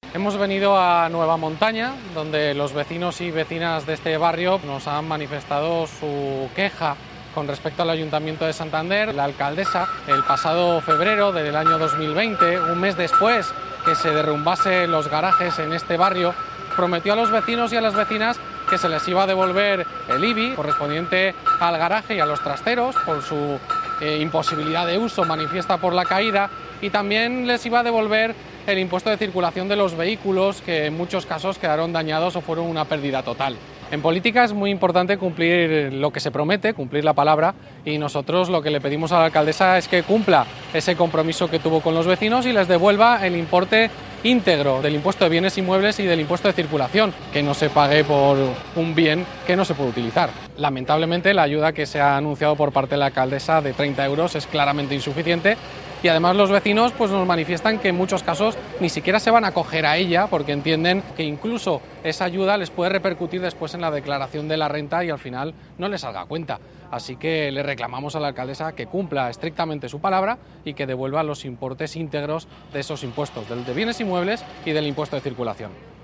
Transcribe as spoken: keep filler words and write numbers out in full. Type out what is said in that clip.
Hemos venido a Nueva Montaña, donde los vecinos y vecinas de este barrio nos han manifestado su queja con respecto al Ayuntamiento de Santander. La alcaldesa, el pasado febrero del año dos mil veinte, un mes después que se derrumbase los garajes en este barrio, prometió a los vecinos y a las vecinas que se les iba a devolver el I B I correspondiente al garaje y a los trasteros por su eh, imposibilidad de uso manifiesta por la caída, y también les iba a devolver el impuesto de circulación de los vehículos, que en muchos casos quedaron dañados o fueron una pérdida total. En política es muy importante cumplir lo que se promete, cumplir la palabra, y nosotros lo que le pedimos a la alcaldesa es que cumpla ese compromiso que tuvo con los vecinos y les devuelva el importe íntegro del impuesto de bienes inmuebles y del impuesto de circulación, que no se pague por un bien que no se puede utilizar. Lamentablemente, la ayuda que se ha anunciado por parte de la alcaldesa de treinta euros es claramente insuficiente, y además los vecinos pues nos manifiestan que en muchos casos ni siquiera se van a acoger a ella, porque entienden que incluso esa ayuda les puede repercutir después en la declaración de la renta y al final no les salga a cuenta. Así que le reclamamos a la alcaldesa que cumpla estrictamente su palabra y que devuelva los importes íntegros de esos impuestos, del de bienes inmuebles y del impuesto de circulación.